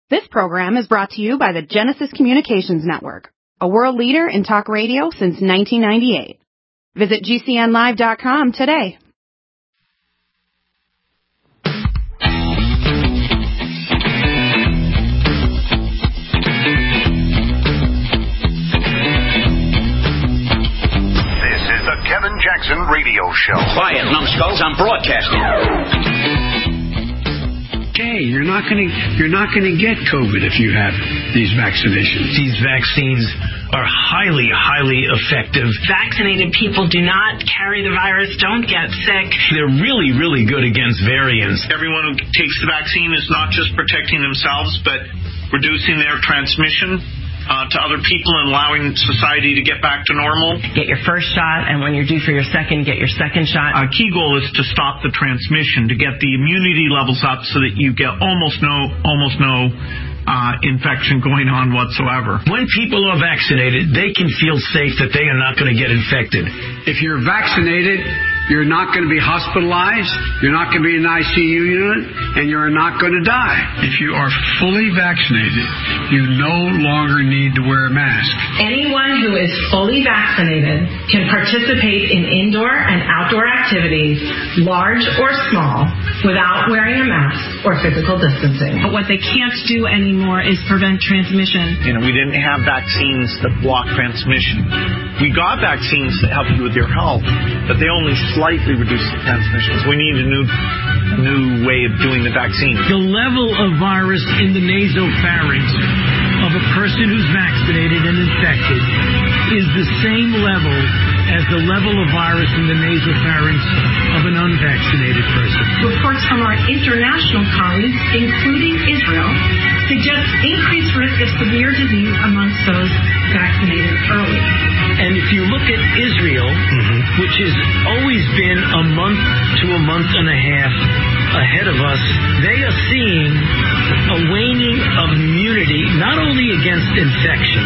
This program is brought to you by the Genesis Communications Network, a world leader in talk radio since 1998. Visit GCNlive.com today. This is the Kevin Jackson Radio Show. Quiet, numbskulls, I'm broadcasting. Hey, you're not going to get COVID if you have these vaccinations. These vaccines are highly, highly effective. Vaccinated people do not carry the virus, don't get sick. They're really, really good against variants. Everyone who takes the vaccine is not just protecting themselves, but reducing their transmission to other people and allowing society to get back to normal. Get your first shot, and when you're due for your second, get your second shot. Our key goal is to stop the transmission, to get the immunity levels up so that you get almost no infection going on whatsoever. When people are vaccinated, they can feel safe that they are not going to get infected. If you're vaccinated, you're not going to be hospitalized, you're not going to be in an ICU unit, and you're not going to die. If you are fully vaccinated, you no longer need to wear a mask. Anyone who is fully vaccinated can participate in indoor and outdoor activities, large or small, without wearing a mask or physical distancing. But what they can't do anymore is prevent transmission. We didn't have vaccines that block transmission. We got vaccines that help you with your health, but they only slightly reduce the transmissions. We need a new way of doing the vaccine. The level of virus in the nasopharynx of a person who's vaccinated and infected is the same level as the level of virus in the nasopharynx of an unvaccinated person. Reports from our international colleagues, including Israel, suggest increased risk of severe disease amongst those vaccinated early. And if you look at Israel, which has always been a month to a month and a half ahead of us, they are seeing a waning of immunity, not only against infection,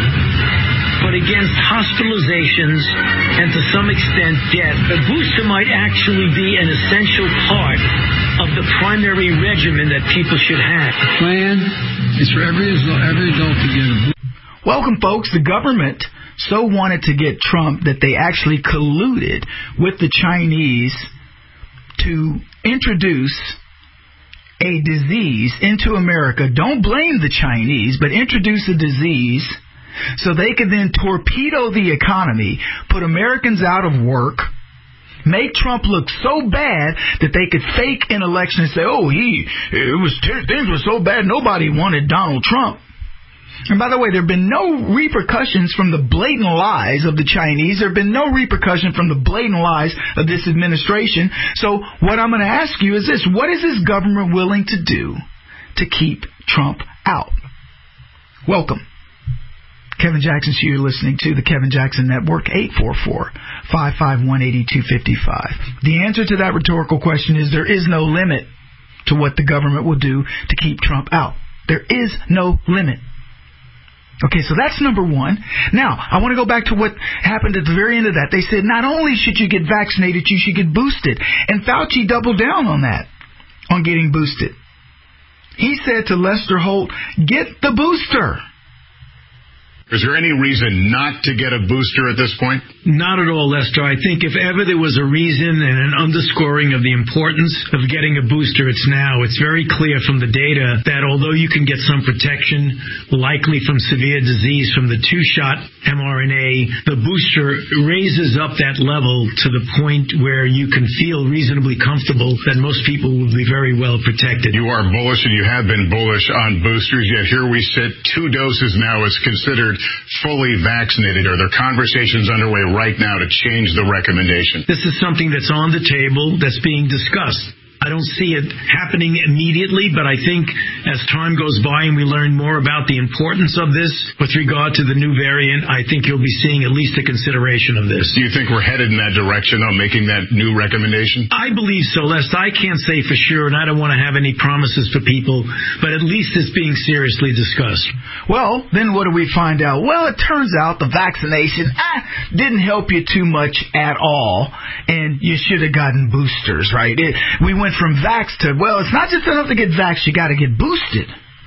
but against hospitalizations and to some extent death. The booster might actually be an essential part of the primary regimen that people should have. The plan is for every adult to get a booster. Welcome, folks. The government so wanted to get Trump that they actually colluded with the Chinese to introduce a disease into America. Don't blame the Chinese, but introduce a disease so they could then torpedo the economy, put Americans out of work, make Trump look so bad that they could fake an election and say, things were so bad nobody wanted Donald Trump. And by the way, there have been no repercussions from the blatant lies of the Chinese. There have been no repercussion from the blatant lies of this administration. So what I'm going to ask you is this. What is this government willing to do to keep Trump out? Welcome. Kevin Jackson, so you're listening to the Kevin Jackson Network, 844-551-8255. The answer to that rhetorical question is there is no limit to what the government will do to keep Trump out. There is no limit. Okay, so that's number one. Now, I want to go back to what happened at the very end of that. They said not only should you get vaccinated, you should get boosted. And Fauci doubled down on that, on getting boosted. He said to Lester Holt, get the booster. Is there any reason not to get a booster at this point? Not at all, Lester. I think if ever there was a reason and an underscoring of the importance of getting a booster, it's now. It's very clear from the data that although you can get some protection, likely from severe disease from the two-shot mRNA, the booster raises up that level to the point where you can feel reasonably comfortable that most people will be very well protected. You are bullish and you have been bullish on boosters, yet here we sit, 2 doses now is considered fully vaccinated. Are there conversations underway right now to change the recommendation? This is something that's on the table, that's being discussed. I don't see it happening immediately, but I think as time goes by and we learn more about the importance of this with regard to the new variant, I think you'll be seeing at least a consideration of this. Do you think we're headed in that direction on making that new recommendation? I believe so, Lester. I can't say for sure, and I don't want to have any promises for people, but at least it's being seriously discussed. Well, then what do we find out? Well, it turns out the vaccination didn't help you too much at all, and you should have gotten boosters, right? We went from vax to, well, it's not just enough to get vaxxed, you got to get boosted.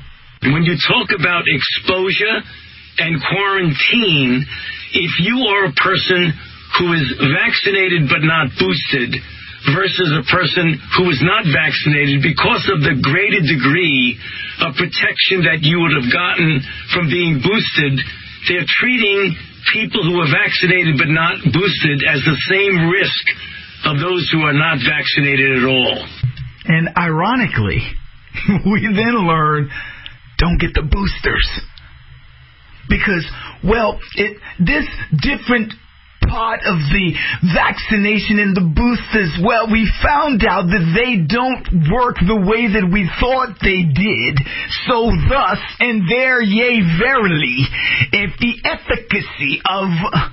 When you talk about exposure and quarantine, if you are a person who is vaccinated but not boosted versus a person who is not vaccinated, because of the greater degree of protection that you would have gotten from being boosted, they're treating people who are vaccinated but not boosted as the same risk of those who are not vaccinated at all. And ironically, we then learn, don't get the boosters. Because, well, this different part of the vaccination and the boosters, well, we found out that they don't work the way that we thought they did. So thus, and there, yea, verily, if the efficacy of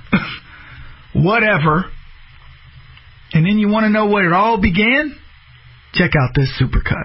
whatever. And then you want to know where it all began? Check out this supercut.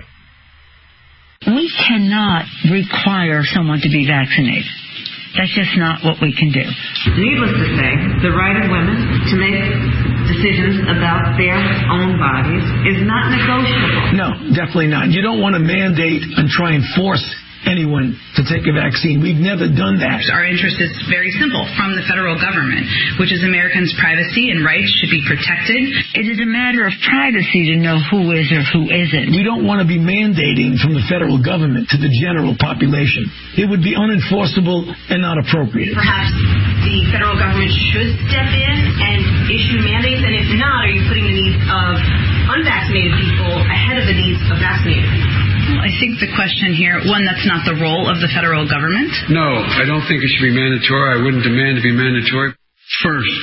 We cannot require someone to be vaccinated. That's just not what we can do. Needless to say, the right of women to make decisions about their own bodies is not negotiable. No, definitely not. You don't want to mandate and try and force anyone to take a vaccine. We've never done that. Our interest is very simple from the federal government, which is Americans' privacy and rights should be protected. It is a matter of privacy to know who is or who isn't. We don't want to be mandating from the federal government to the general population. It would be unenforceable and not appropriate. Perhaps the federal government should step in and issue mandates, and if not, are you putting the needs of unvaccinated people ahead of the needs of vaccinated people? Well, I think the question here, one, that's not the role of the federal government. No, I don't think it should be mandatory. I wouldn't demand to be mandatory. First,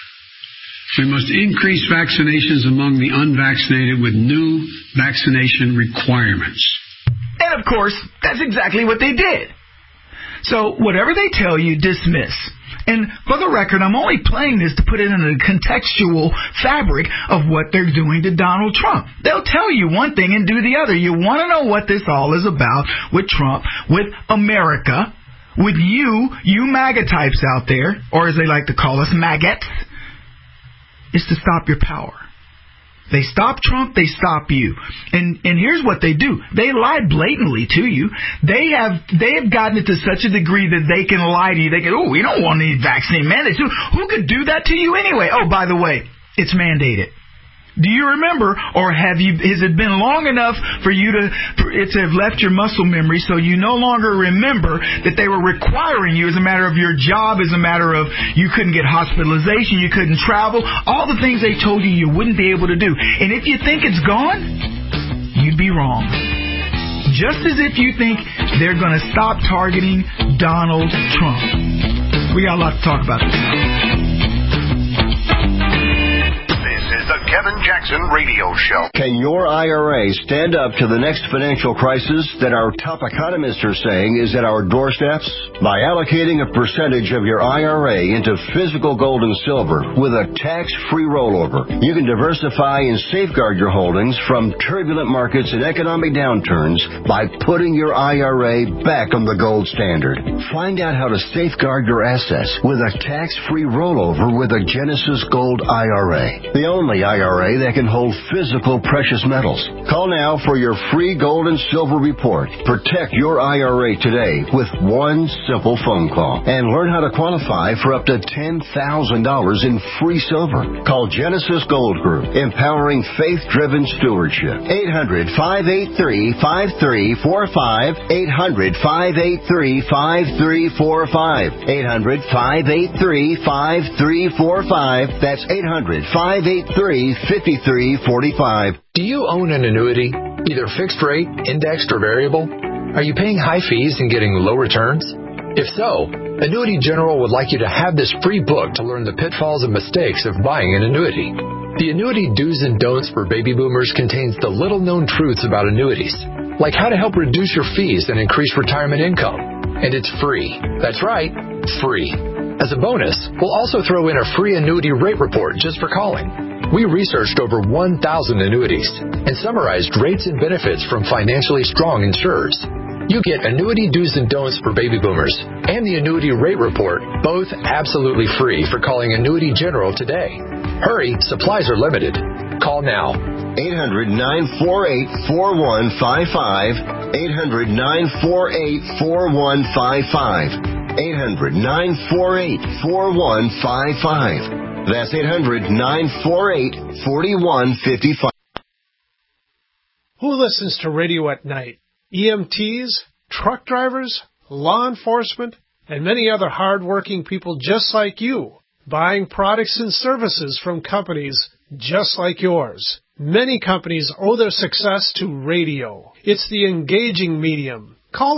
we must increase vaccinations among the unvaccinated with new vaccination requirements. And of course, that's exactly what they did. So whatever they tell you, dismiss. And for the record, I'm only playing this to put it in a contextual fabric of what they're doing to Donald Trump. They'll tell you one thing and do the other. You want to know what this all is about with Trump, with America, with you MAGA types out there, or as they like to call us, maggots, is to stop your power. They stop Trump, they stop you. And here's what they do. They lie blatantly to you. They have gotten it to such a degree that they can lie to you. They can, we don't want any vaccine mandates. Who could do that to you anyway? Oh, by the way, it's mandated. Do you remember, or has it been long enough for it to have left your muscle memory so you no longer remember that they were requiring you as a matter of your job, as a matter of you couldn't get hospitalization, you couldn't travel, all the things they told you wouldn't be able to do. And if you think it's gone, you'd be wrong. Just as if you think they're going to stop targeting Donald Trump. We got a lot to talk about this now. The Kevin Jackson Radio Show. Can your IRA stand up to the next financial crisis that our top economists are saying is at our doorsteps? By allocating a percentage of your IRA into physical gold and silver with a tax-free rollover, you can diversify and safeguard your holdings from turbulent markets and economic downturns by putting your IRA back on the gold standard. Find out how to safeguard your assets with a tax-free rollover with a Genesis Gold IRA. The only IRA that can hold physical precious metals. Call now for your free gold and silver report. Protect your IRA today with one simple phone call and learn how to qualify for up to $10,000 in free silver. Call Genesis Gold Group, empowering faith-driven stewardship. 800-583-5345. 800-583-5345. 800-583-5345. That's 800-583-5345. Do you own an annuity, either fixed rate, indexed, or variable? Are you paying high fees and getting low returns? If so, Annuity General would like you to have this free book to learn the pitfalls and mistakes of buying an annuity. The Annuity Do's and Don'ts for Baby Boomers contains the little-known truths about annuities, like how to help reduce your fees and increase retirement income. And it's free. That's right, free. As a bonus, we'll also throw in a free annuity rate report just for calling. We researched over 1,000 annuities and summarized rates and benefits from financially strong insurers. You get Annuity Do's and Don'ts for Baby Boomers and the Annuity Rate Report, both absolutely free for calling Annuity General today. Hurry, supplies are limited. Call now. 800-948-4155. 800-948-4155. 800-948-4155. That's 800-948-4155. Who listens to radio at night? EMTs, truck drivers, law enforcement, and many other hard-working people just like you, buying products and services from companies just like yours. Many companies owe their success to radio. It's the engaging medium. Call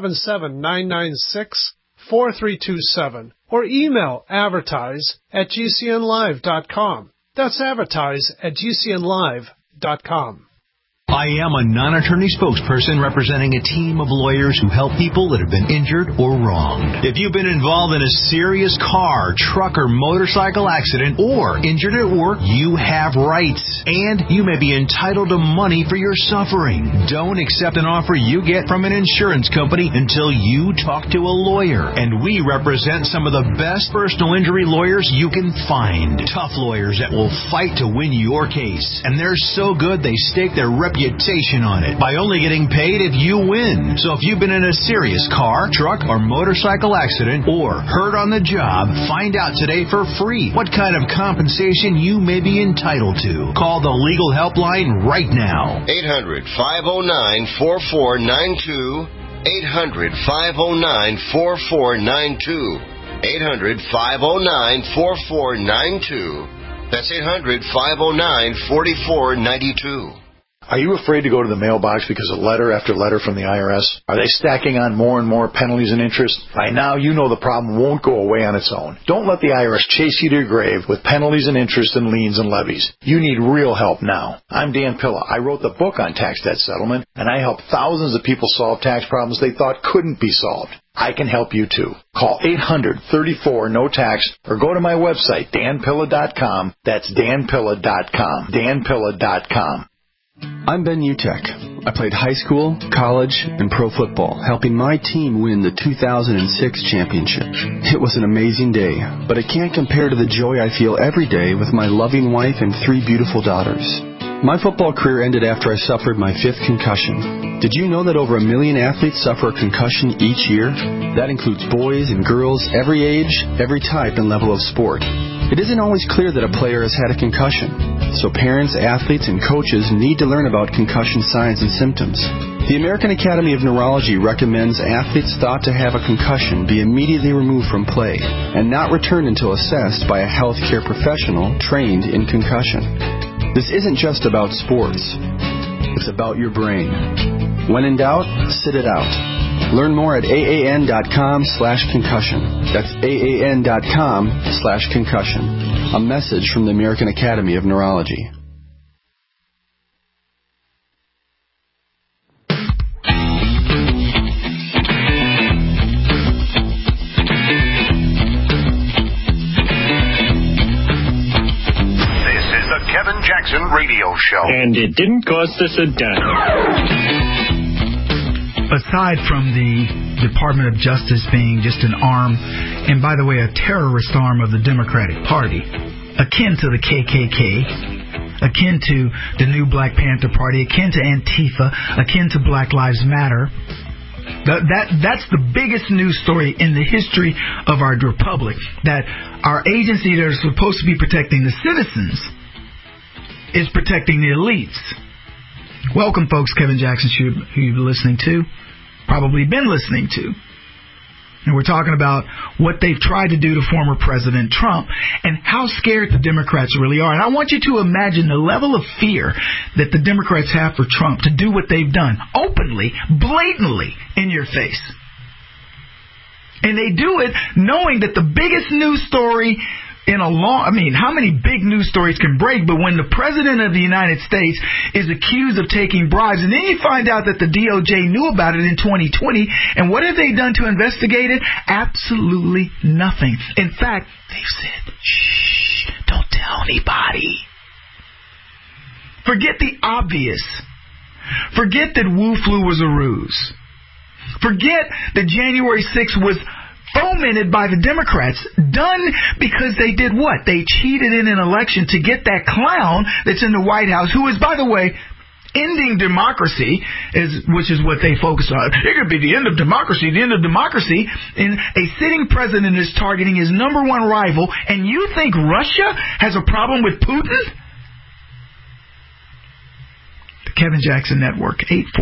877-996-4327 or email advertise@gcnlive.com. That's advertise@gcnlive.com. I am a non-attorney spokesperson representing a team of lawyers who help people that have been injured or wronged. If you've been involved in a serious car, truck, or motorcycle accident or injured at work, you have rights, and you may be entitled to money for your suffering. Don't accept an offer you get from an insurance company until you talk to a lawyer, and we represent some of the best personal injury lawyers you can find. Tough lawyers that will fight to win your case, and they're so good they stake their reputation on it by only getting paid if you win. So if you've been in a serious car, truck, or motorcycle accident or hurt on the job, find out today for free what kind of compensation you may be entitled to. Call the legal helpline right now. 800-509-4492. 800-509-4492. 800-509-4492. That's 800-509-4492. Are you afraid to go to the mailbox because of letter after letter from the IRS? Are they stacking on more and more penalties and interest? By now, you know the problem won't go away on its own. Don't let the IRS chase you to your grave with penalties and interest and liens and levies. You need real help now. I'm Dan Pilla. I wrote the book on tax debt settlement, and I helped thousands of people solve tax problems they thought couldn't be solved. I can help you too. Call 800-34-NO-TAX or go to my website, danpilla.com. That's danpilla.com. danpilla.com. I'm Ben Utek. I played high school, college, and pro football, helping my team win the 2006 championship. It was an amazing day, but it can't compare to the joy I feel every day with my loving wife and 3 beautiful daughters. My football career ended after I suffered my 5th concussion. Did you know that over 1 million athletes suffer a concussion each year? That includes boys and girls, every age, every type and level of sport. It isn't always clear that a player has had a concussion, so parents, athletes, and coaches need to learn about concussion signs and symptoms. The American Academy of Neurology recommends athletes thought to have a concussion be immediately removed from play and not returned until assessed by a healthcare professional trained in concussion. This isn't just about sports. It's about your brain. When in doubt, sit it out. Learn more at AAN.com/concussion. That's AAN.com/concussion. A message from the American Academy of Neurology. This is the Kevin Jackson Radio Show. And it didn't cost us a dime. Aside from the Department of Justice being just an arm, and by the way, a terrorist arm of the Democratic Party, akin to the KKK, akin to the new Black Panther Party, akin to Antifa, akin to Black Lives Matter, that's the biggest news story in the history of our republic, that our agency that is supposed to be protecting the citizens is protecting the elites. Welcome, folks. Kevin Jackson, who you've been listening to, probably been listening to. And we're talking about what they've tried to do to former President Trump and how scared the Democrats really are. And I want you to imagine the level of fear that the Democrats have for Trump to do what they've done openly, blatantly, in your face. And they do it knowing that the biggest news story in a long, how many big news stories can break? But when the President of the United States is accused of taking bribes, and then you find out that the DOJ knew about it in 2020, and what have they done to investigate it? Absolutely nothing. In fact, they've said, shh, don't tell anybody. Forget the obvious. Forget that Wu flu was a ruse. Forget that January 6th was fomented by the Democrats, done because they did what? They cheated in an election to get that clown that's in the White House, who is, by the way, ending democracy, which is what they focus on. It could be the end of democracy, and a sitting president is targeting his number one rival, and you think Russia has a problem with Putin? The Kevin Jackson Network,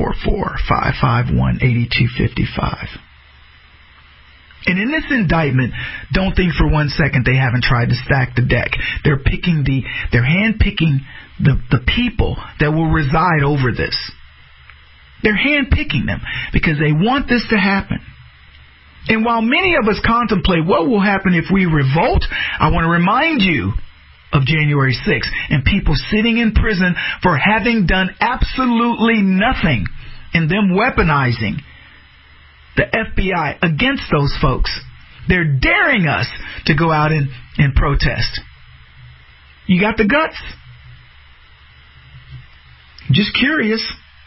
844-551-8255. And in this indictment, don't think for 1 second they haven't tried to stack the deck. They're handpicking the people that will reside over this. They're handpicking them because they want this to happen. And while many of us contemplate what will happen if we revolt, I want to remind you of January 6th and people sitting in prison for having done absolutely nothing and them weaponizing the FBI against those folks. They're daring us to go out and protest. You got the guts? Just curious.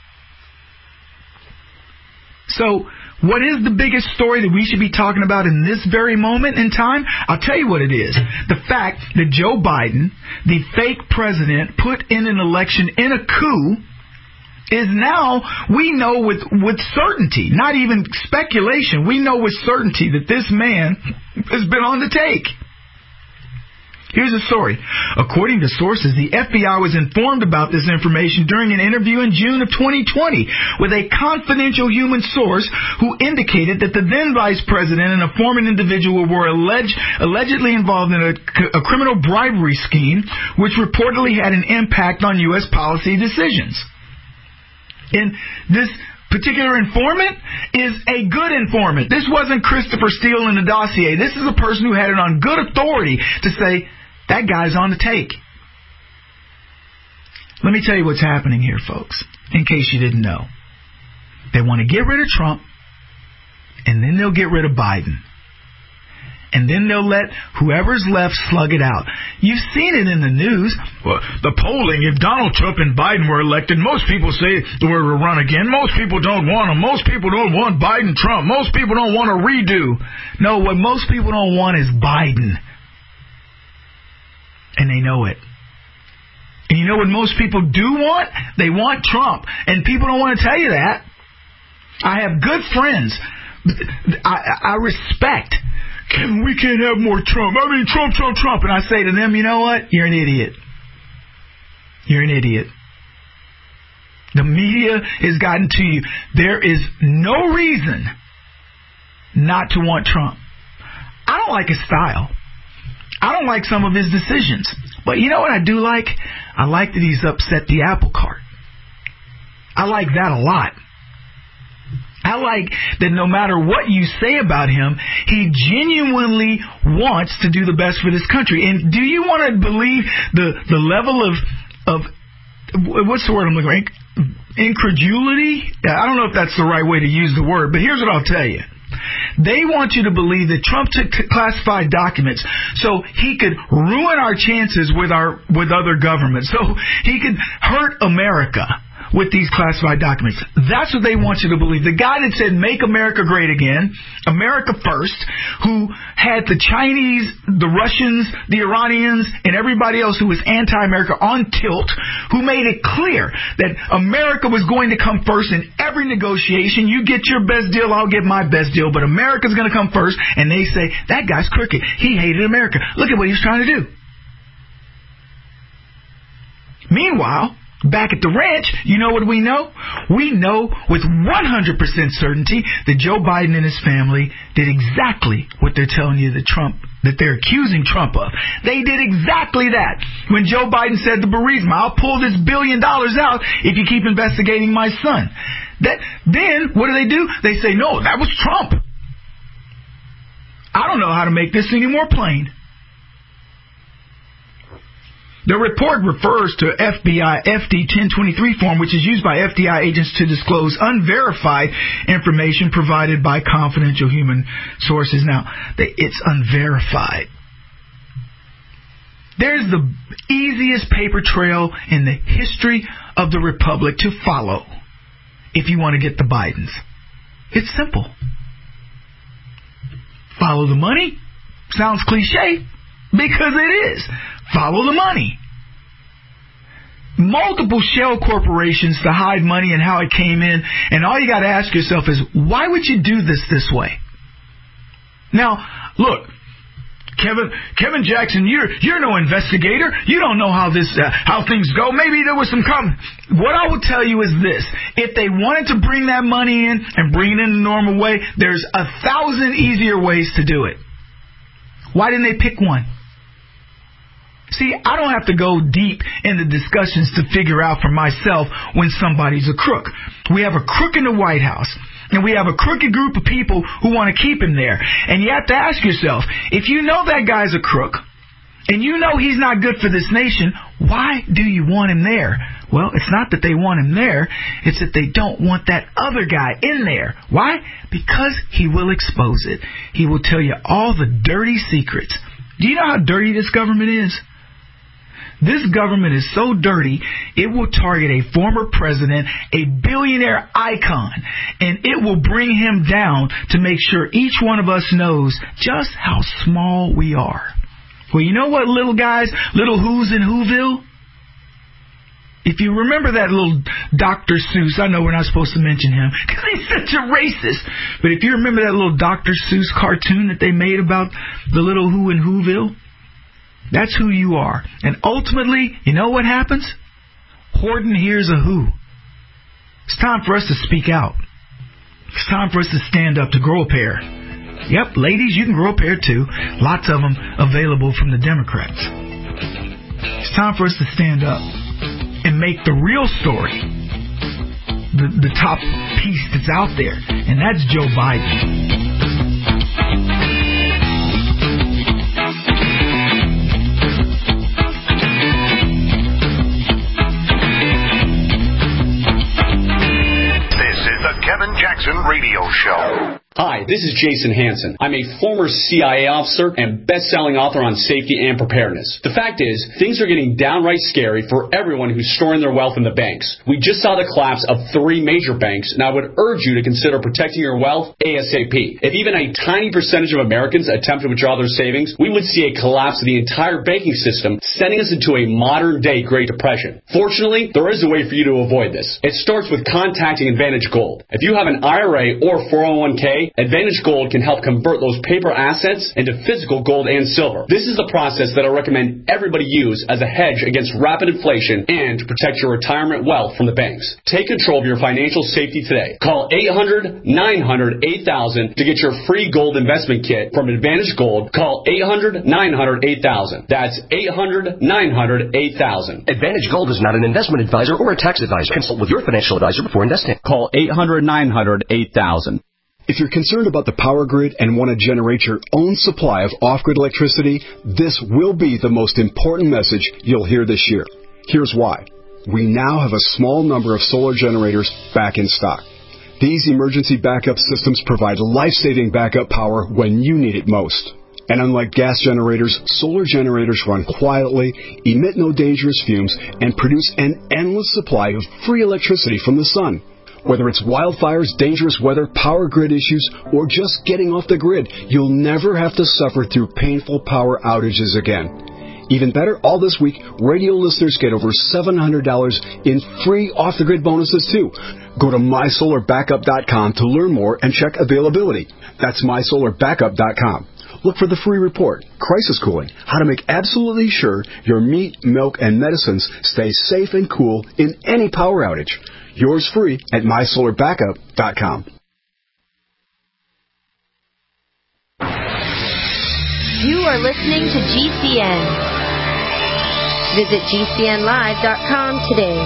So, what is the biggest story that we should be talking about in this very moment in time? I'll tell you what it is. The fact that Joe Biden, the fake president, put in an election in a coup, is now, we know with certainty, not even speculation, we know with certainty that this man has been on the take. Here's the story. According to sources, the FBI was informed about this information during an interview in June of 2020 with a confidential human source who indicated that the then vice president and a former individual were allegedly involved in a criminal bribery scheme, which reportedly had an impact on U.S. policy decisions. And this particular informant is a good informant. This wasn't Christopher Steele in the dossier. This is a person who had it on good authority to say, that guy's on the take. Let me tell you what's happening here, folks, in case you didn't know. They want to get rid of Trump, and then they'll get rid of Biden. And then they'll let whoever's left slug it out. You've seen it in the news. Well, the polling, if Donald Trump and Biden were elected, most people say we're to run again. Most people don't want them. Most people don't want Biden-Trump. Most people don't want a redo. No, what most people don't want is Biden. And they know it. And you know what most people do want? They want Trump. And people don't want to tell you that. I have good friends. I respect. We can't have more Trump. I mean, Trump. And I say to them, you know what? You're an idiot. You're an idiot. The media has gotten to you. There is no reason not to want Trump. I don't like his style. I don't like some of his decisions. But you know what I do like? I like that he's upset the apple cart. I like that a lot. I like that no matter what you say about him, he genuinely wants to do the best for this country. And do you want to believe the level of what's the word I'm looking for? Incredulity? I don't know if that's the right way to use the word, but here's what I'll tell you. They want you to believe that Trump took classified documents so he could ruin our chances with other governments, so he could hurt America with these classified documents. That's what they want you to believe. The guy that said, make America great again, America first, who had the Chinese, the Russians, the Iranians, and everybody else who was anti-America on tilt, who made it clear that America was going to come first in every negotiation. You get your best deal, I'll get my best deal, but America's going to come first. And they say, that guy's crooked. He hated America. Look at what he was trying to do. Meanwhile, back at the ranch, you know what we know? We know with 100% certainty that Joe Biden and his family did exactly what they're telling you that they're accusing Trump of. They did exactly that. When Joe Biden said to Burisma, I'll pull this $1 billion out if you keep investigating my son. Then, what do? They say, no, that was Trump. I don't know how to make this any more plain. The report refers to FBI FD 1023 form, which is used by FBI agents to disclose unverified information provided by confidential human sources. Now, it's unverified. There's the easiest paper trail in the history of the Republic to follow if you want to get the Bidens. It's simple. Follow the money. Sounds cliche, because it is. Follow the money. multiple shell corporations to hide money and how it came in. And all you got to ask yourself is, why would you do this way? Now, look, Kevin Jackson, you're no investigator. You don't know how things go. Maybe there was some What I will tell you is this: if they wanted to bring that money in and bring it in the normal way, there's 1,000 easier ways to do it. Why didn't they pick one? See, I don't have to go deep into discussions to figure out for myself when somebody's a crook. We have a crook in the White House, and we have a crooked group of people who want to keep him there. And you have to ask yourself, if you know that guy's a crook, and you know he's not good for this nation, why do you want him there? Well, it's not that they want him there, it's that they don't want that other guy in there. Why? Because he will expose it. He will tell you all the dirty secrets. Do you know how dirty this government is? This government is so dirty, it will target a former president, a billionaire icon, and it will bring him down to make sure each one of us knows just how small we are. Well, you know what, little guys, little who's in Whoville? If you remember that little Dr. Seuss, I know we're not supposed to mention him because he's such a racist, but if you remember that little Dr. Seuss cartoon that they made about the little who in Whoville, that's who you are. And ultimately, you know what happens? Horton hears a who. It's time for us to speak out. It's time for us to stand up, to grow a pair. Yep, ladies, you can grow a pair too. Lots of them available from the Democrats. It's time for us to stand up and make the real story the top piece that's out there. And that's Joe Biden. Kevin Jackson Radio Show. Hi, this is Jason Hansen. I'm a former CIA officer and best-selling author on safety and preparedness. The fact is, things are getting downright scary for everyone who's storing their wealth in the banks. We just saw the collapse of 3 major banks, and I would urge you to consider protecting your wealth ASAP. If even a tiny percentage of Americans attempt to withdraw their savings, we would see a collapse of the entire banking system, sending us into a modern-day Great Depression. Fortunately, there is a way for you to avoid this. It starts with contacting Advantage Gold. If you have an IRA or 401k, Advantage Gold can help convert those paper assets into physical gold and silver. This is the process that I recommend everybody use as a hedge against rapid inflation and to protect your retirement wealth from the banks. Take control of your financial safety today. Call 800-900-8000 to get your free gold investment kit from Advantage Gold. Call 800-900-8000. That's 800-900-8000. Advantage Gold is not an investment advisor or a tax advisor. Consult with your financial advisor before investing. Call 800-900-8000. If you're concerned about the power grid and want to generate your own supply of off-grid electricity, this will be the most important message you'll hear this year. Here's why. We now have a small number of solar generators back in stock. These emergency backup systems provide life-saving backup power when you need it most. And unlike gas generators, solar generators run quietly, emit no dangerous fumes, and produce an endless supply of free electricity from the sun. Whether it's wildfires, dangerous weather, power grid issues, or just getting off the grid, you'll never have to suffer through painful power outages again. Even better, all this week, radio listeners get over $700 in free off-the-grid bonuses, too. Go to mysolarbackup.com to learn more and check availability. That's mysolarbackup.com. Look for the free report, Crisis Cooling, how to make absolutely sure your meat, milk, and medicines stay safe and cool in any power outage. Yours free at mysolarbackup.com. You are listening to GCN. Visit GCNlive.com today.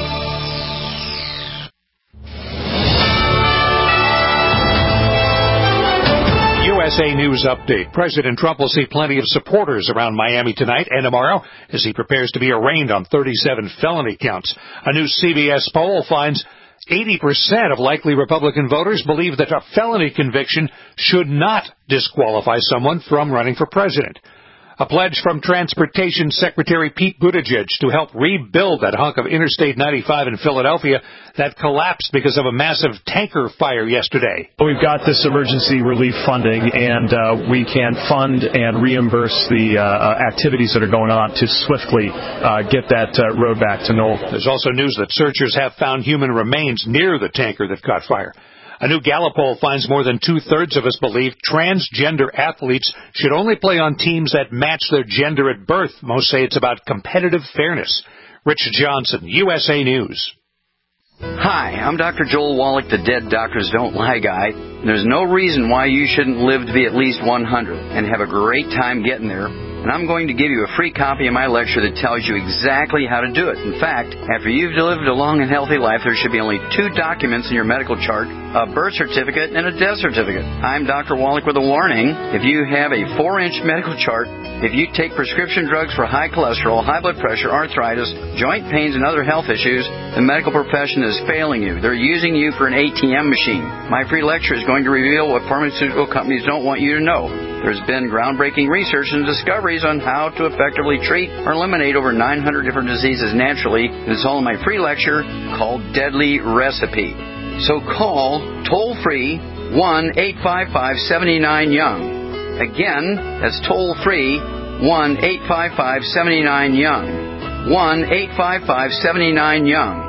USA News Update. President Trump will see plenty of supporters around Miami tonight and tomorrow as he prepares to be arraigned on 37 felony counts. A new CBS poll finds 80% of likely Republican voters believe that a felony conviction should not disqualify someone from running for president. A pledge from Transportation Secretary Pete Buttigieg to help rebuild that hunk of Interstate 95 in Philadelphia that collapsed because of a massive tanker fire yesterday. We've got this emergency relief funding, and we can fund and reimburse the activities that are going on to swiftly get that road back to normal. There's also news that searchers have found human remains near the tanker that caught fire. A new Gallup poll finds more than two-thirds of us believe transgender athletes should only play on teams that match their gender at birth. Most say it's about competitive fairness. Rich Johnson, USA News. Hi, I'm Dr. Joel Wallach, the Dead Doctors Don't Lie guy. There's no reason why you shouldn't live to be at least 100 and have a great time getting there. And I'm going to give you a free copy of my lecture that tells you exactly how to do it. In fact, after you've lived a long and healthy life, there should be only 2 documents in your medical chart, a birth certificate and a death certificate. I'm Dr. Wallach with a warning. If you have a 4-inch medical chart, if you take prescription drugs for high cholesterol, high blood pressure, arthritis, joint pains, and other health issues, the medical profession is failing you. They're using you for an ATM machine. My free lecture is going to reveal what pharmaceutical companies don't want you to know. There's been groundbreaking research and discoveries on how to effectively treat or eliminate over 900 different diseases naturally. It's all in my free lecture called Deadly Recipe. So call toll-free 1-855-79-YOUNG. Again, that's toll-free 1-855-79-YOUNG. 1-855-79-YOUNG.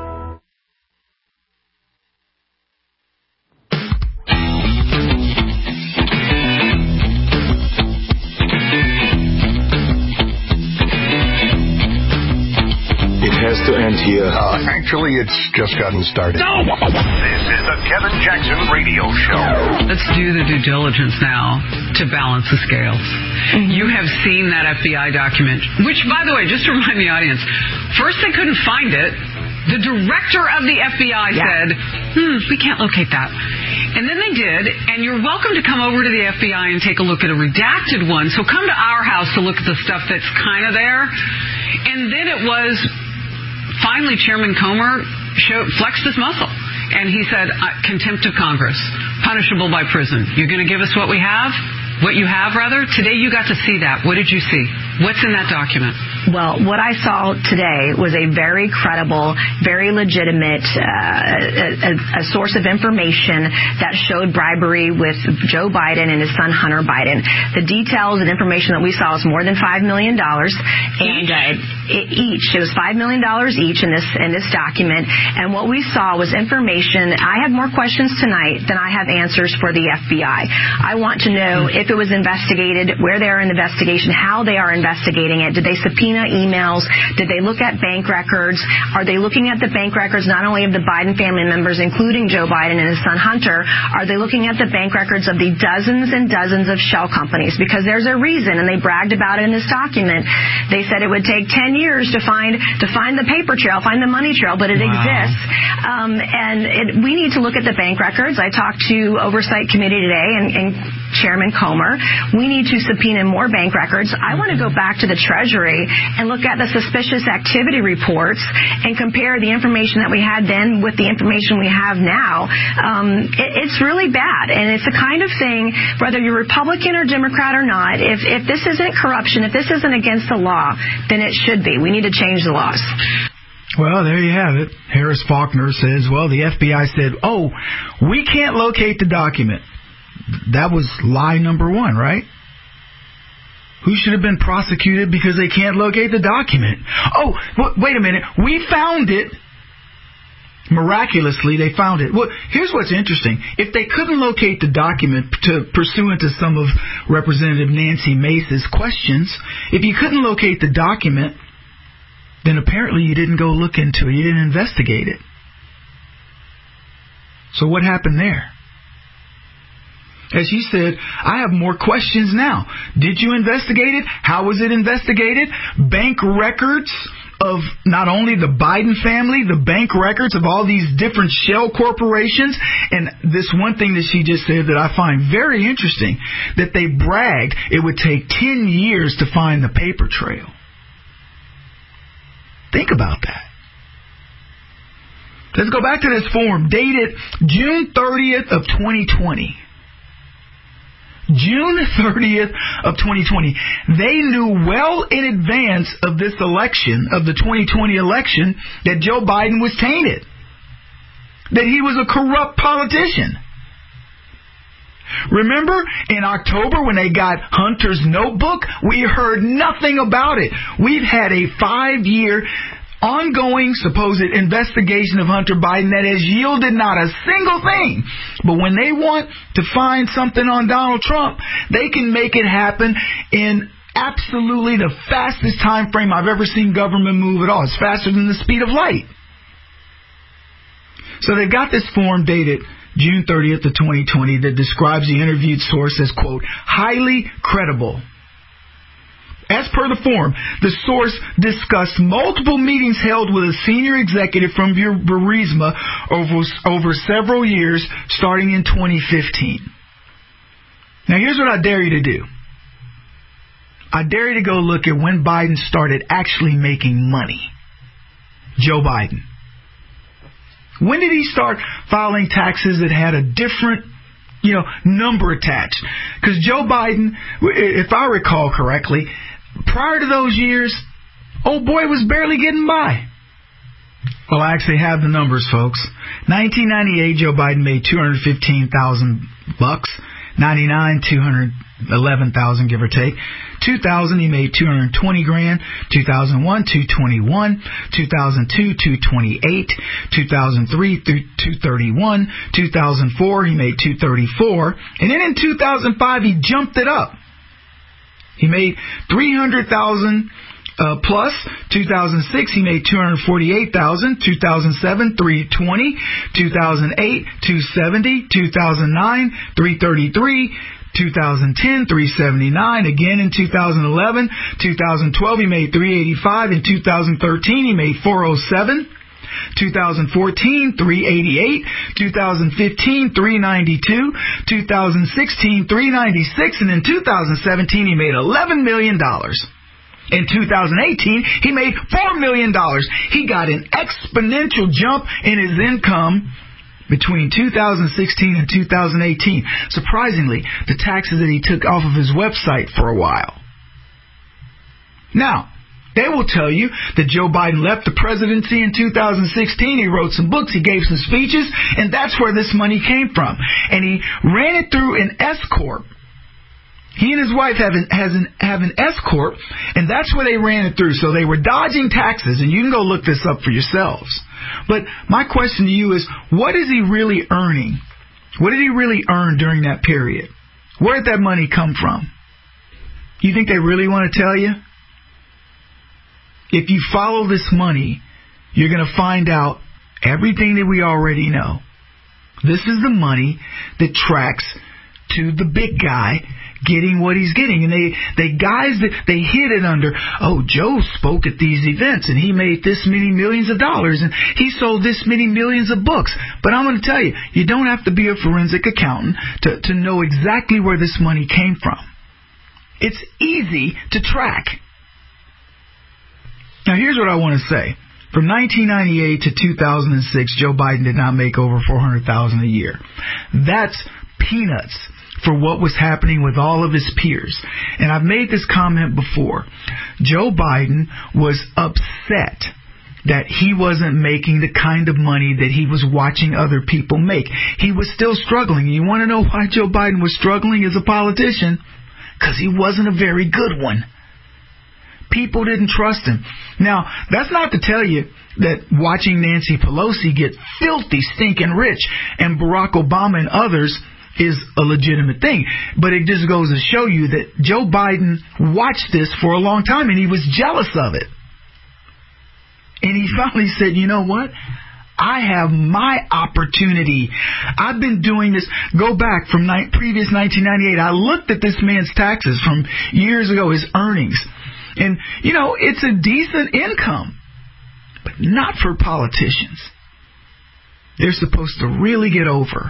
Has to end here. Actually, it's just gotten started. No! This is the Kevin Jackson Radio Show. Let's do the due diligence now to balance the scales. Mm-hmm. You have seen that FBI document, which, by the way, just to remind the audience, first they couldn't find it. The director of the FBI said, we can't locate that. And then they did, and you're welcome to come over to the FBI and take a look at a redacted one. So come to our house to look at the stuff that's kind of there. And then it was... Finally, Chairman Comer flexed his muscle, and he said, contempt of Congress, punishable by prison. You're going to give us what we have? What you have, rather? Today you got to see that. What did you see? What's in that document? Well, what I saw today was a very credible, very legitimate a source of information that showed bribery with Joe Biden and his son Hunter Biden. The details and information that we saw was more than $5 million, and each. It was $5 million each in this document. And what we saw was information. I have more questions tonight than I have answers for the FBI. I want to know if it was investigated, where they are in the investigation, how they are investigating it. Did they subpoena emails? Did they look at bank records? Are they looking at the bank records not only of the Biden family members, including Joe Biden and his son Hunter? Are they looking at the bank records of the dozens and dozens of shell companies? Because there's a reason, and they bragged about it in this document. They said it would take 10 years to find the paper trail, find the money trail, but it exists. We need to look at the bank records. I talked to Oversight Committee today and Chairman Comer. We need to subpoena more bank records. I want to go back to the Treasury and look at the suspicious activity reports and compare the information that we had then with the information we have now. It's really bad, and it's the kind of thing, whether you're Republican or Democrat or not, if this isn't corruption, if this isn't against the law, then it should be. We need to change the laws. Well, there you have it. Harris Faulkner says, well, the FBI said, we can't locate the document. That was lie number one, right? Who should have been prosecuted because they can't locate the document? Wait a minute. We found it. Miraculously, they found it. Well, here's what's interesting. If they couldn't locate the document pursuant to some of Representative Nancy Mace's questions, if you couldn't locate the document, then apparently you didn't go look into it. You didn't investigate it. So what happened there? As you said, I have more questions now. Did you investigate it? How was it investigated? Bank records of not only the Biden family, the bank records of all these different shell corporations. And this one thing that she just said that I find very interesting, that they bragged it would take 10 years to find the paper trail. Think about that. Let's go back to this form dated June 30th of 2020. June 30th of 2020. They knew well in advance of this election, of the 2020 election, that Joe Biden was tainted, that he was a corrupt politician. Remember in October when they got Hunter's notebook? We heard nothing about it. We've had a 5-year ongoing supposed investigation of Hunter Biden that has yielded not a single thing. But when they want to find something on Donald Trump, they can make it happen in absolutely the fastest time frame I've ever seen government move at all. It's faster than the speed of light. So they've got this form dated June 30th of 2020 that describes the interviewed source as, quote, highly credible. As per the form, the source discussed multiple meetings held with a senior executive from Burisma over several years, starting in 2015. Now, here's what I dare you to do. I dare you to go look at when Biden started actually making money. Joe Biden. When did he start filing taxes that had a different, number attached? Because Joe Biden, if I recall correctly, prior to those years, old boy was barely getting by. Well, I actually have the numbers, folks. 1998, Joe Biden made $215,000. 99, 211,000, give or take. 2000, he made $220,000. 2001, $221,000. 2002, $228,000. 2003, $231,000. 2004, he made $234,000. And then in 2005, he jumped it up. He made $300,000 plus. 2006, he made $248,000. 2007, $320,000. 2008, $270,000. 2009, $333,000. 2010, $379,000. Again in 2011, 2012, he made $385,000. In 2013, he made $407,000. 2014, $388,000. 2015, $392,000. 2016, $396,000. And in 2017, he made $11 million. In 2018, he made $4 million. He got an exponential jump in his income between 2016 and 2018. Surprisingly, the taxes that he took off of his website for a while. Now, they will tell you that Joe Biden left the presidency in 2016. He wrote some books, he gave some speeches, and that's where this money came from. And he ran it through an S-Corp. He and his wife have an S-Corp, and that's where they ran it through. So they were dodging taxes, and you can go look this up for yourselves. But my question to you is, what is he really earning? What did he really earn during that period? Where did that money come from? You think they really want to tell you? If you follow this money, you're going to find out everything that we already know. This is the money that tracks to the big guy getting what he's getting. And they guys that they hid it under, Joe spoke at these events and he made this many millions of dollars and he sold this many millions of books. But I'm going to tell you, you don't have to be a forensic accountant to know exactly where this money came from. It's easy to track. Now here's what I want to say. From 1998 to 2006, Joe Biden did not make over $400,000 a year. That's peanuts for what was happening with all of his peers. And I've made this comment before. Joe Biden was upset that he wasn't making the kind of money that he was watching other people make. He was still struggling. You want to know why Joe Biden was struggling as a politician? Because he wasn't a very good one. People didn't trust him. Now, that's not to tell you that watching Nancy Pelosi get filthy, stinking rich and Barack Obama and others is a legitimate thing. But it just goes to show you that Joe Biden watched this for a long time and he was jealous of it. And he finally said, you know what? I have my opportunity. I've been doing this. Go back from previous 1998. I looked at this man's taxes from years ago, his earnings. And, it's a decent income, but not for politicians. They're supposed to really get over.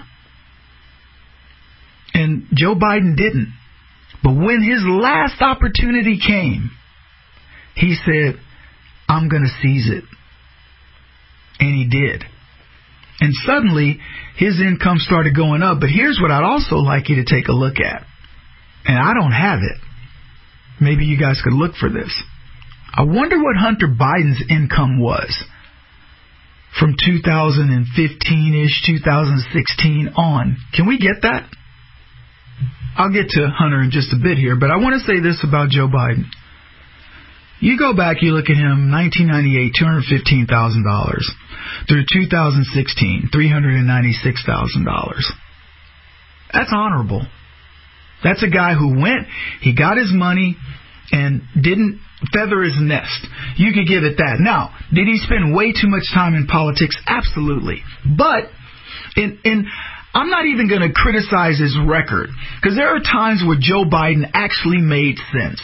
And Joe Biden didn't. But when his last opportunity came, he said, I'm going to seize it. And he did. And suddenly, his income started going up. But here's what I'd also like you to take a look at. and I don't have it. Maybe you guys could look for this. I wonder what Hunter Biden's income was from 2015-ish, 2016 on. Can we get that? I'll get to Hunter in just a bit here, but I want to say this about Joe Biden. You go back, you look at him, 1998, $215,000. Through 2016, $396,000. That's honorable. That's a guy who went, he got his money, and didn't feather his nest. You could give it that. Now, did he spend way too much time in politics? Absolutely. But I'm not even going to criticize his record, because there are times where Joe Biden actually made sense.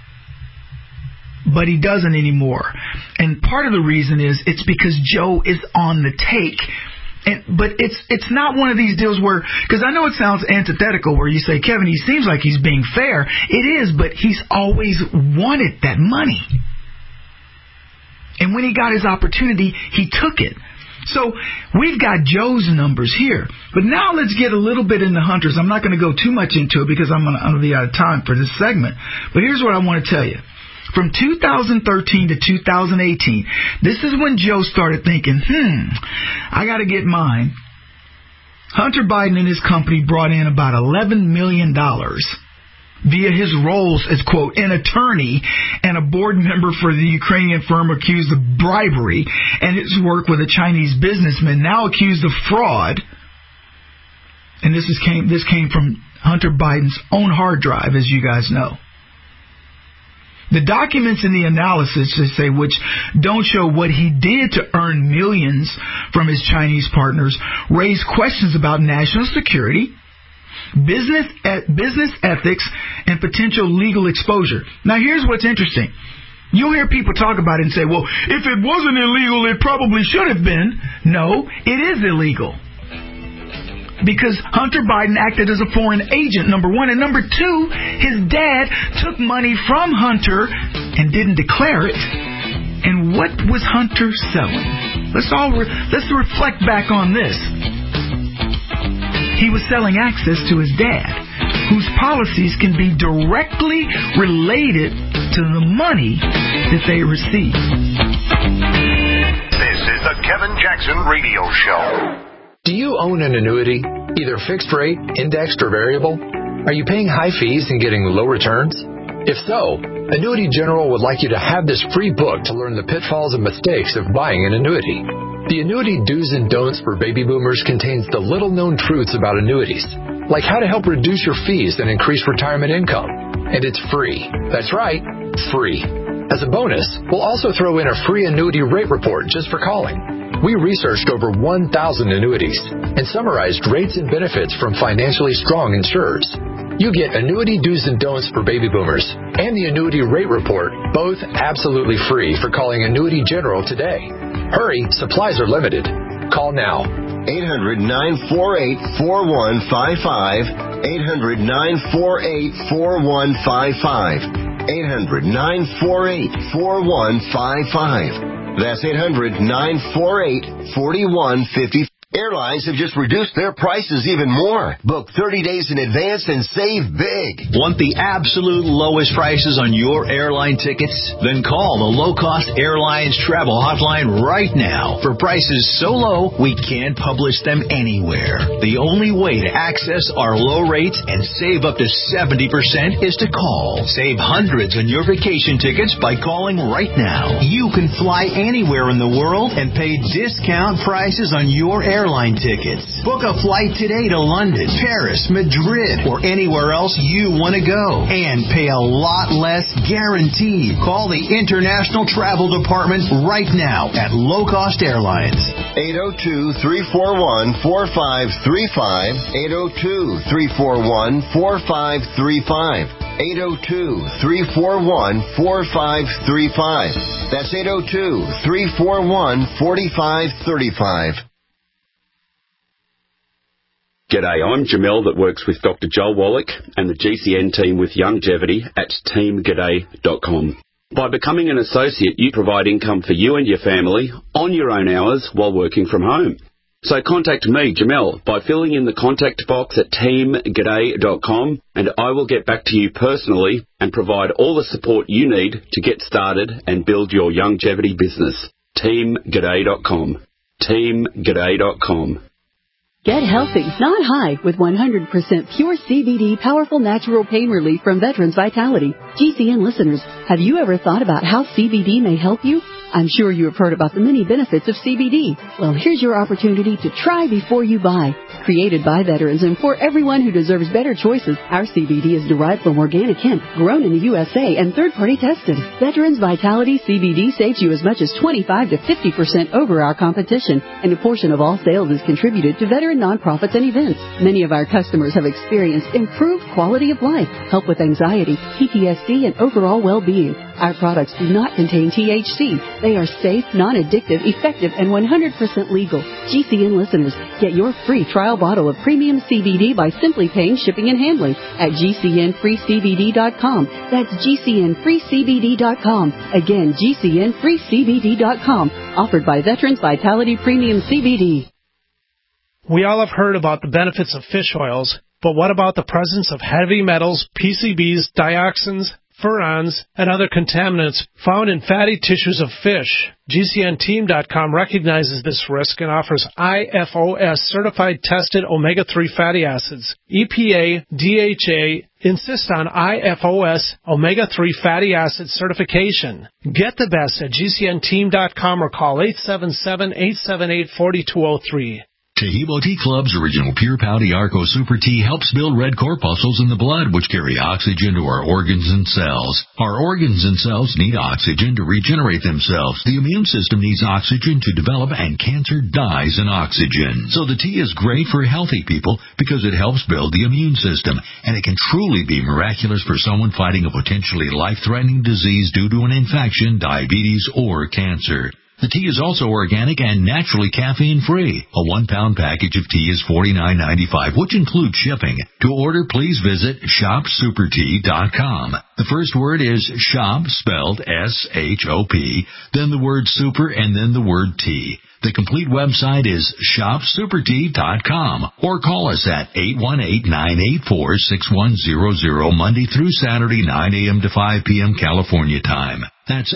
But he doesn't anymore. And part of the reason is it's because Joe is on the take. But it's not one of these deals where, because I know it sounds antithetical where you say, Kevin, he seems like he's being fair. It is, but he's always wanted that money. And when he got his opportunity, he took it. So we've got Joe's numbers here. But now let's get a little bit into Hunter's. I'm not going to go too much into it because I'm going to be out of time for this segment. But here's what I want to tell you. From 2013 to 2018, this is when Joe started thinking, I got to get mine. Hunter Biden and his company brought in about $11 million via his roles as, quote, an attorney and a board member for the Ukrainian firm accused of bribery, and his work with a Chinese businessman now accused of fraud. And this came from Hunter Biden's own hard drive, as you guys know. The documents in the analysis, they say, which don't show what he did to earn millions from his Chinese partners, raise questions about national security, business ethics, and potential legal exposure. Now, here's what's interesting. You'll hear people talk about it and say, well, if it wasn't illegal, it probably should have been. No, it is illegal. Because Hunter Biden acted as a foreign agent, number one. And number two, his dad took money from Hunter and didn't declare it. And what was Hunter selling? Let's reflect back on this. He was selling access to his dad, whose policies can be directly related to the money that they received. This is the Kevin Jackson Radio Show. Do you own an annuity, either fixed rate, indexed, or variable? Are you paying high fees and getting low returns? If so, Annuity General would like you to have this free book to learn the pitfalls and mistakes of buying an annuity. The Annuity Do's and Don'ts for Baby Boomers contains the little-known truths about annuities, like how to help reduce your fees and increase retirement income. And it's free. That's right, free. As a bonus, we'll also throw in a free annuity rate report just for calling. We researched over 1,000 annuities and summarized rates and benefits from financially strong insurers. You get Annuity Do's and Don'ts for Baby Boomers and the Annuity Rate Report, both absolutely free for calling Annuity General today. Hurry, supplies are limited. Call now. 800-948-4155. 800-948-4155. 800-948-4155. That's 800-948-4155. Airlines have just reduced their prices even more. Book 30 days in advance and save big. Want the absolute lowest prices on your airline tickets? Then call the Low Cost Airlines Travel Hotline right now for prices so low we can't publish them anywhere. The only way to access our low rates and save up to 70% is to call. Save hundreds on your vacation tickets by calling right now. You can fly anywhere in the world and pay discount prices on your airline tickets. Book a flight today to London, Paris, Madrid, or anywhere else you want to go. And pay a lot less guaranteed. Call the International Travel Department right now at Low Cost Airlines. 802-341-4535. 802-341-4535. 802-341-4535. That's 802-341-4535. G'day, I'm Jamel that works with Dr. Joel Wallach and the GCN team with Longevity at teamg'day.com. By becoming an associate, you provide income for you and your family on your own hours while working from home. So contact me, Jamel, by filling in the contact box at teamg'day.com, and I will get back to you personally and provide all the support you need to get started and build your longevity business. teamg'day.com. teamg'day.com. Get healthy, not high, with 100% pure CBD powerful natural pain relief from Veterans Vitality. GCN listeners, have you ever thought about how CBD may help you? I'm sure you have heard about the many benefits of CBD. Well, here's your opportunity to try before you buy. Created by veterans and for everyone who deserves better choices, our CBD is derived from organic hemp, grown in the USA, and third-party tested. Veterans Vitality CBD saves you as much as 25 to 50% over our competition, and a portion of all sales is contributed to veteran nonprofits and events. Many of our customers have experienced improved quality of life, help with anxiety, PTSD, and overall well-being. Our products do not contain THC. They are safe, non-addictive, effective, and 100% legal. GCN listeners, get your free trial bottle of premium CBD by simply paying shipping and handling at GCNFreeCBD.com. That's GCNFreeCBD.com. Again, GCNFreeCBD.com. Offered by Veterans Vitality Premium CBD. We all have heard about the benefits of fish oils, but what about the presence of heavy metals, PCBs, dioxins, furans, and other contaminants found in fatty tissues of fish? GCNteam.com recognizes this risk and offers IFOS certified tested omega-3 fatty acids. EPA, DHA insist on IFOS omega-3 fatty acid certification. Get the best at GCNteam.com or call 877-878-4203. Taheebo Tea Club's original Pure Pouty Arco Super Tea helps build red corpuscles in the blood, which carry oxygen to our organs and cells. Our organs and cells need oxygen to regenerate themselves. The immune system needs oxygen to develop, and cancer dies in oxygen. So the tea is great for healthy people because it helps build the immune system, and it can truly be miraculous for someone fighting a potentially life-threatening disease due to an infection, diabetes, or cancer. The tea is also organic and naturally caffeine-free. A 1-pound package of tea is $49.95, which includes shipping. To order, please visit shopsupertea.com. The first word is shop, spelled S-H-O-P, then the word super, and then the word tea. The complete website is shopsupertea.com, or call us at 818-984-6100 Monday through Saturday, 9 a.m. to 5 p.m. California time. That's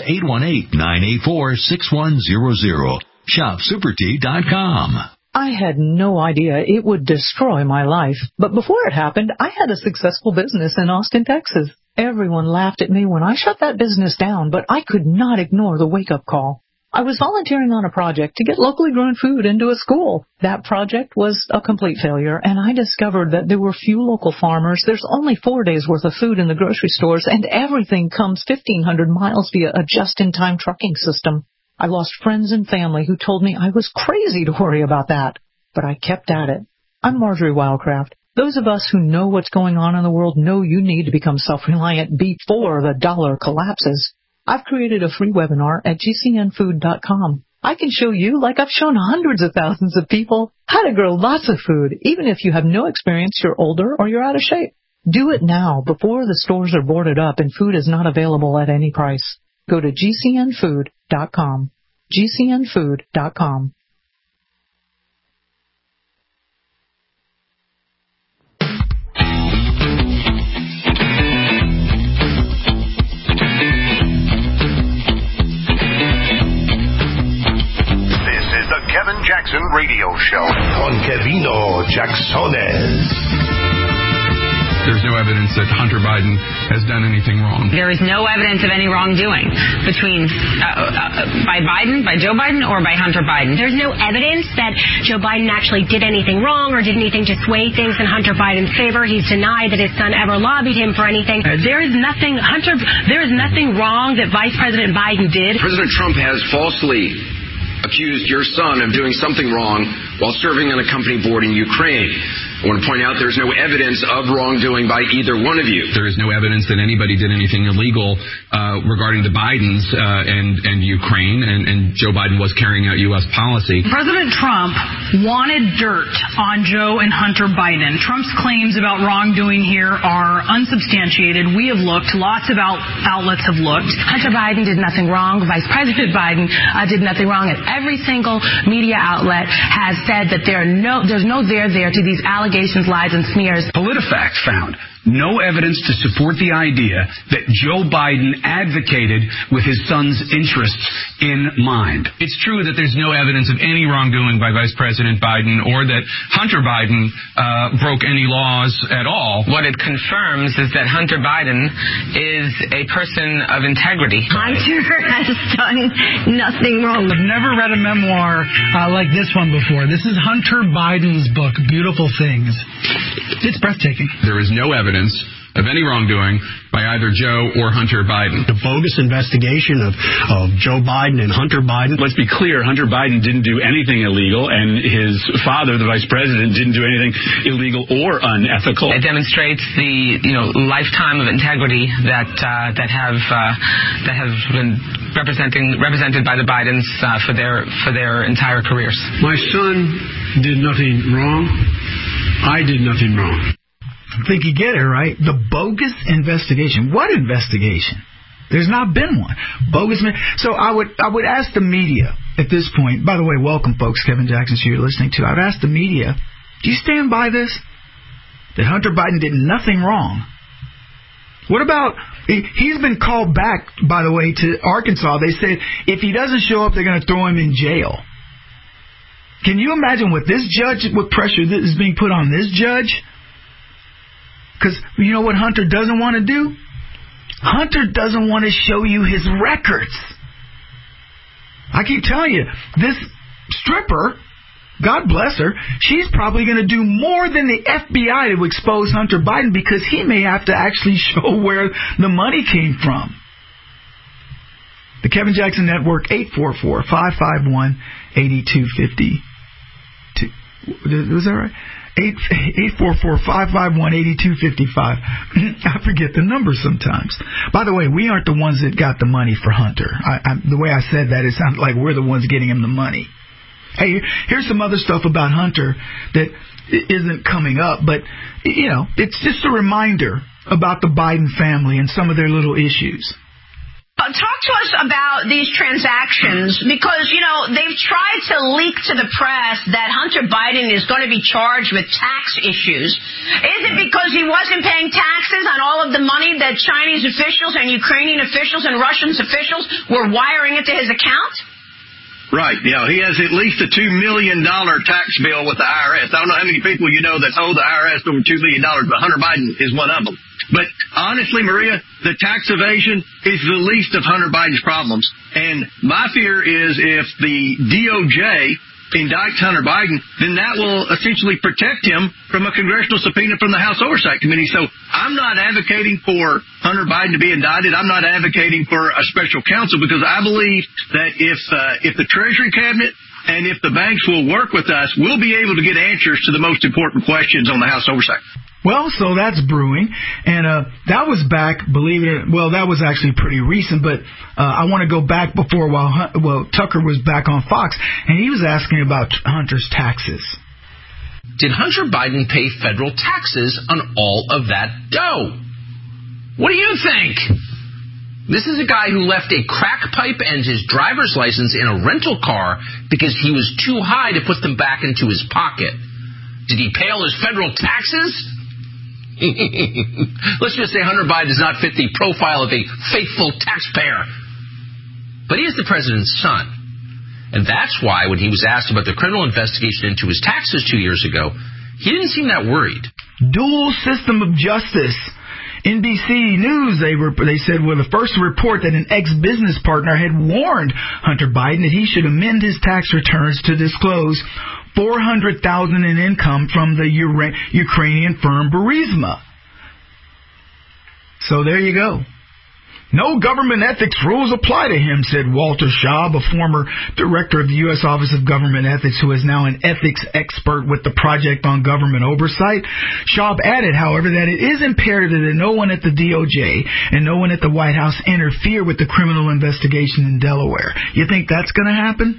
818-984-6100. Shopsupertea.com. I had no idea it would destroy my life, but before it happened, I had a successful business in Austin, Texas. Everyone laughed at me when I shut that business down, but I could not ignore the wake-up call. I was volunteering on a project to get locally grown food into a school. That project was a complete failure, and I discovered that there were few local farmers. There's only 4 days' worth of food in the grocery stores, and everything comes 1,500 miles via a just-in-time trucking system. I lost friends and family who told me I was crazy to worry about that, but I kept at it. I'm Marjorie Wildcraft. Those of us who know what's going on in the world know you need to become self-reliant before the dollar collapses. I've created a free webinar at GCNfood.com. I can show you, like I've shown hundreds of thousands of people, how to grow lots of food, even if you have no experience, you're older, or you're out of shape. Do it now, before the stores are boarded up and food is not available at any price. Go to GCNfood.com. GCNfood.com. Kevin Jackson Radio Show. Con Kevino Jacksones. There's no evidence that Hunter Biden has done anything wrong. There is no evidence of any wrongdoing between by Joe Biden or by Hunter Biden. There's no evidence that Joe Biden actually did anything wrong or did anything to sway things in Hunter Biden's favor. He's denied that his son ever lobbied him for anything. There is nothing wrong that Vice President Biden did. President Trump has falsely accused your son of doing something wrong while serving on a company board in Ukraine. I want to point out there's no evidence of wrongdoing by either one of you. There is no evidence that anybody did anything illegal regarding the Bidens and Ukraine, and Joe Biden was carrying out U.S. policy. President Trump wanted dirt on Joe and Hunter Biden. Trump's claims about wrongdoing here are unsubstantiated. We have looked. Lots of outlets have looked. Hunter Biden did nothing wrong. Vice President Biden did nothing wrong. And every single media outlet has said that there's no there to these allegations, lies, and smears. PolitiFact found no evidence to support the idea that Joe Biden advocated with his son's interests in mind. It's true that there's no evidence of any wrongdoing by Vice President Biden or that Hunter Biden broke any laws at all. What it confirms is that Hunter Biden is a person of integrity. Hunter has done nothing wrong. I've never read a memoir like this one before. This is Hunter Biden's book, Beautiful Things. It's breathtaking. There is no evidence of any wrongdoing by either Joe or Hunter Biden. The bogus investigation of Joe Biden and Hunter Biden. Let's be clear, Hunter Biden didn't do anything illegal, and his father, the vice president, didn't do anything illegal or unethical. It demonstrates the lifetime of integrity that have been represented by the Bidens for their entire careers. My son did nothing wrong. I did nothing wrong. I think you get it, right? The bogus investigation. What investigation? There's not been one. Bogus. So I would ask the media at this point. By the way, welcome, folks. Kevin Jackson, so you're listening to. I'd ask the media, do you stand by this? That Hunter Biden did nothing wrong? What about, he's been called back, by the way, to Arkansas. They said if he doesn't show up, they're going to throw him in jail. Can you imagine what pressure that is being put on this judge? Because you know what Hunter doesn't want to do? Hunter doesn't want to show you his records. I keep telling you, this stripper, God bless her, she's probably going to do more than the FBI to expose Hunter Biden because he may have to actually show where the money came from. The Kevin Jackson Network, 844-551-8252. Was that right? 844-551-8255. I forget the number sometimes. By the way, we aren't the ones that got the money for Hunter. The way I said that, it sounded like we're the ones getting him the money. Hey, here's some other stuff about Hunter that isn't coming up, but, it's just a reminder about the Biden family and some of their little issues. Talk to us about these transactions because, they've tried to leak to the press that Hunter Biden is going to be charged with tax issues. Is it because he wasn't paying taxes on all of the money that Chinese officials and Ukrainian officials and Russian officials were wiring into his account? Right. Yeah, he has at least a $2 million tax bill with the IRS. I don't know how many people you know that owe the IRS over $2 million, but Hunter Biden is one of them. But honestly, Maria, the tax evasion is the least of Hunter Biden's problems. And my fear is if the DOJ indicts Hunter Biden, then that will essentially protect him from a congressional subpoena from the House Oversight Committee. So I'm not advocating for Hunter Biden to be indicted. I'm not advocating for a special counsel because I believe that if the Treasury Cabinet and if the banks will work with us, we'll be able to get answers to the most important questions on the House Oversight. Well, so that's brewing, and that was back, that was actually pretty recent, but I want to go back before while Tucker was back on Fox, and he was asking about Hunter's taxes. Did Hunter Biden pay federal taxes on all of that dough? What do you think? This is a guy who left a crack pipe and his driver's license in a rental car because he was too high to put them back into his pocket. Did he pay all his federal taxes? Let's just say Hunter Biden does not fit the profile of a faithful taxpayer. But he is the president's son. And that's why when he was asked about the criminal investigation into his taxes 2 years ago, he didn't seem that worried. Dual system of justice. NBC News, they said, were the first to report that an ex-business partner had warned Hunter Biden that he should amend his tax returns to disclose $400,000 in income from the Ukrainian firm Burisma. So there you go. No government ethics rules apply to him, said Walter Schaub, a former director of the U.S. Office of Government Ethics who is now an ethics expert with the Project on Government Oversight. Schaub added, however, that it is imperative that no one at the DOJ and no one at the White House interfere with the criminal investigation in Delaware. You think that's going to happen?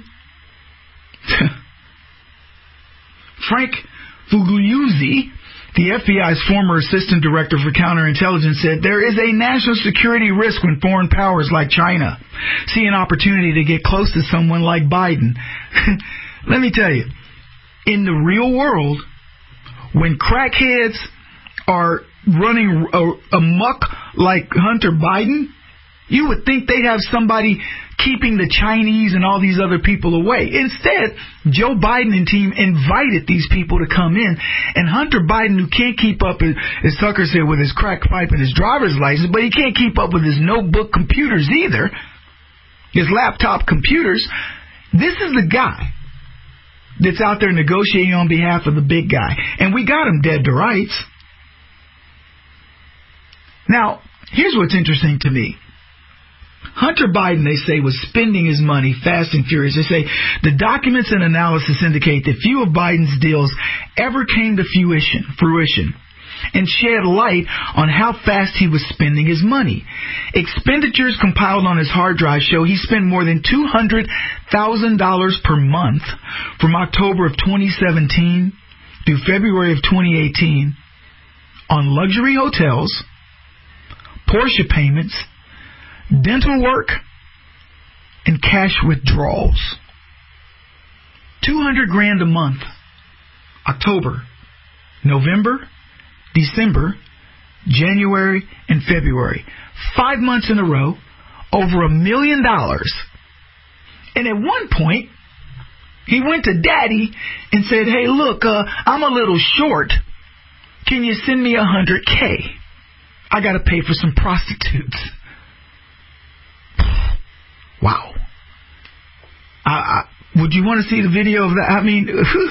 Frank Figliuzzi, the FBI's former assistant director for counterintelligence, said there is a national security risk when foreign powers like China see an opportunity to get close to someone like Biden. Let me tell you, in the real world, when crackheads are running amok like Hunter Biden, you would think they'd have somebody keeping the Chinese and all these other people away. Instead, Joe Biden and team invited these people to come in, and Hunter Biden, who can't keep up, as Tucker said, with his crack pipe and his driver's license, but he can't keep up with his notebook computers either, his laptop computers, this is the guy that's out there negotiating on behalf of the big guy. And we got him dead to rights. Now, here's what's interesting to me. Hunter Biden, they say, was spending his money fast and furious. They say the documents and analysis indicate that few of Biden's deals ever came to fruition and shed light on how fast he was spending his money. Expenditures compiled on his hard drive show he spent more than $200,000 per month from October of 2017 through February of 2018 on luxury hotels, Porsche payments, dental work, and cash withdrawals. $200,000 a month. October, November, December, January, and February. 5 months in a row, over $1 million. And at one point, he went to Daddy and said, hey, look, I'm a little short. Can you send me $100K? I got to pay for some prostitutes. Wow. Would you want to see the video of that? I mean,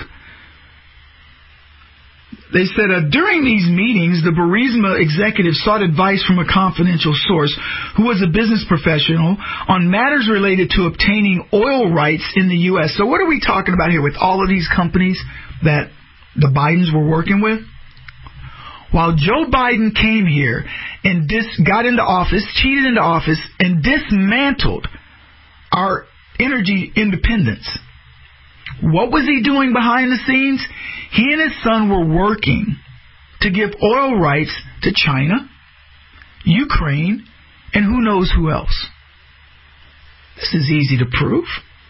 they said during these meetings, the Burisma executive sought advice from a confidential source who was a business professional on matters related to obtaining oil rights in the U.S. So what are we talking about here with all of these companies that the Bidens were working with? While Joe Biden came here and got into office, cheated into office, and dismantled our energy independence, what was he doing behind the scenes? He and his son were working to give oil rights to China, Ukraine, and who knows who else. This is easy to prove.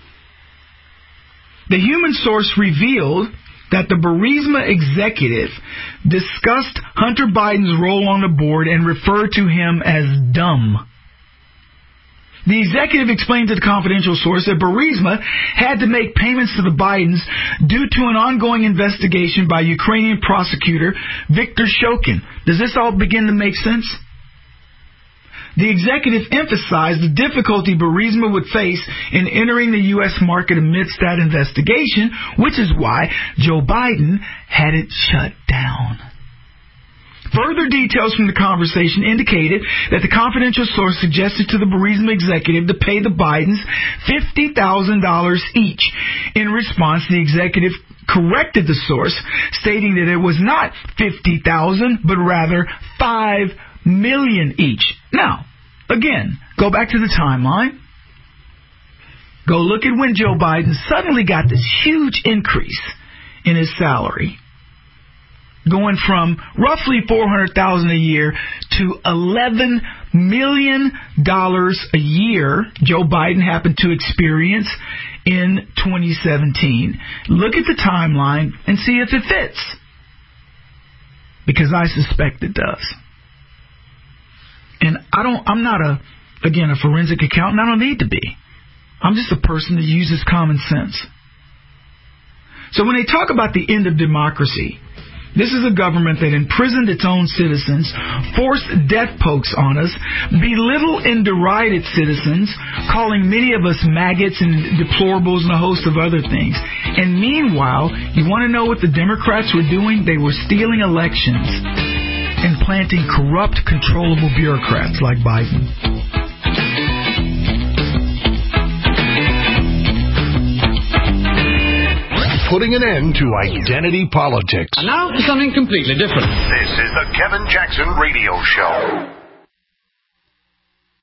The human source revealed that the Burisma executive discussed Hunter Biden's role on the board and referred to him as dumb. The executive explained to the confidential source that Burisma had to make payments to the Bidens due to an ongoing investigation by Ukrainian prosecutor Viktor Shokin. Does this all begin to make sense? The executive emphasized the difficulty Burisma would face in entering the U.S. market amidst that investigation, which is why Joe Biden had it shut down. Further details from the conversation indicated that the confidential source suggested to the Burisma executive to pay the Bidens $50,000 each. In response, the executive corrected the source, stating that it was not $50,000, but rather $5 million each. Now, again, go back to the timeline. Go look at when Joe Biden suddenly got this huge increase in his salary, going from roughly $400,000 a year to $11 million a year. Joe Biden happened to experience in 2017. Look at the timeline and see if it fits, because I suspect it does. And I'm not a forensic accountant. I don't need to be. I'm just a person that uses common sense. So when they talk about the end of democracy, this is a government that imprisoned its own citizens, forced death pokes on us, belittled and derided citizens, calling many of us maggots and deplorables and a host of other things. And meanwhile, you want to know what the Democrats were doing? They were stealing elections and planting corrupt, controllable bureaucrats like Biden. putting an end to identity politics. And now for something completely different. This is the Kevin Jackson Radio Show.